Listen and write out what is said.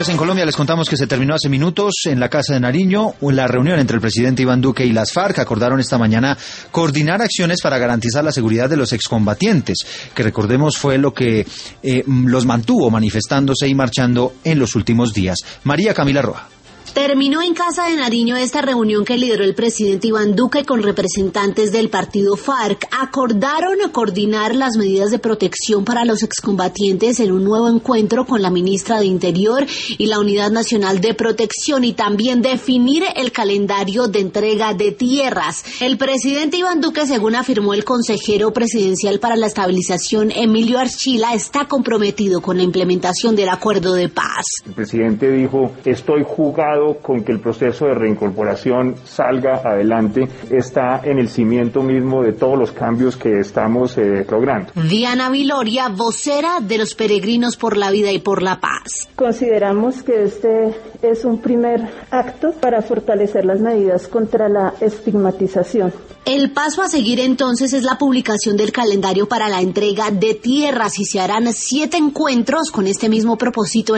En Colombia les contamos que se terminó hace minutos en la Casa de Nariño la reunión entre el presidente Iván Duque y las FARC. Acordaron esta mañana coordinar acciones para garantizar la seguridad de los excombatientes, que recordemos fue lo que los mantuvo manifestándose y marchando en los últimos días. María Camila Roja. Terminó en Casa de Nariño esta reunión que lideró el presidente Iván Duque con representantes del partido FARC. Acordaron coordinar las medidas de protección para los excombatientes en un nuevo encuentro con la ministra de Interior y la Unidad Nacional de Protección, y también definir el calendario de entrega de tierras. El presidente Iván Duque, según afirmó el consejero presidencial para la estabilización Emilio Archila, está comprometido con la implementación del acuerdo de paz. El presidente dijo: estoy jugado con que el proceso de reincorporación salga adelante, está en el cimiento mismo de todos los cambios que estamos logrando. Diana Viloria, vocera de los Peregrinos por la Vida y por la Paz. Consideramos que este es un primer acto para fortalecer las medidas contra la estigmatización. El paso a seguir entonces es la publicación del calendario para la entrega de tierras, y se harán 7 encuentros con este mismo propósito